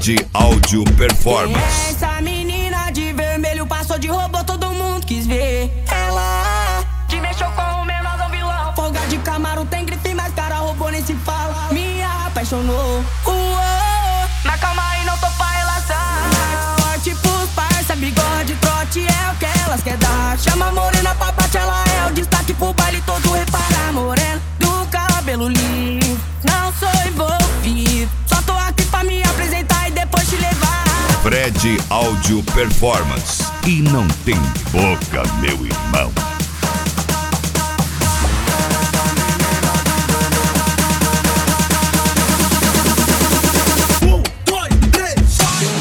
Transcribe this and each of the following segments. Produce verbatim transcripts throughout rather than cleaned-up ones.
Fred Audio Performance. Essa menina de vermelho passou de robô, todo mundo quis ver. Ela te mexeu com o menorzão vilão. Folga de Camaro tem grife, mas cara robô nem se fala. Me apaixonou. Uou, mas calma aí, não tô pra relação. Forte pros parça, bigode, trote é o que elas quer dar. Chama a morena pra bate, ela é o destaque pro baile todo. Repara, morena do cabelo liso, não sou envolvido, só tô aqui pra me apresentar e depois te levar. Fred Audio Performance. E não tem boca, meu irmão. Um, dois, três,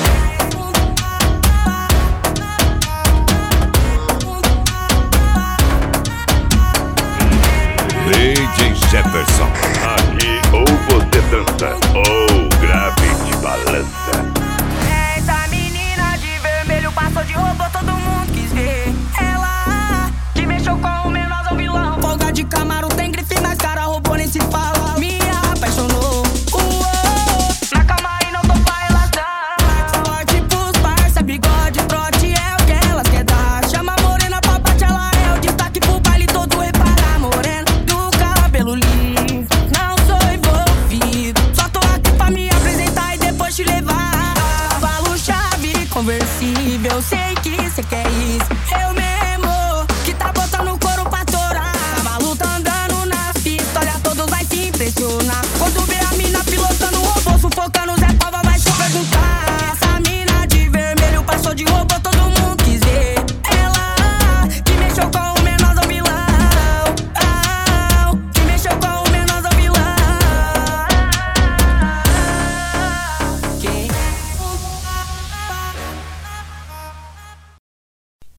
D J Jefferson. Aqui ou você dança ou grave de balança. Essa menina de vermelho passou de robô, todo mundo quis ver. Ela te mexeu com o menorzão vilão. Folga de Camaro tem grife, mas cara robô nem se fala. Me apaixonou. Uou, mas calma aí, não tô pra relação. Forte pros parça, bigode, trote é o que elas quer dar. Chama a morena pra bate, ela é o destaque pro baile todo. Repara, morena do cabelo liso, não sou envolvido, só tô aqui pra me apresentar e depois te levar. Falo chave conversível, sei que cê quer isso.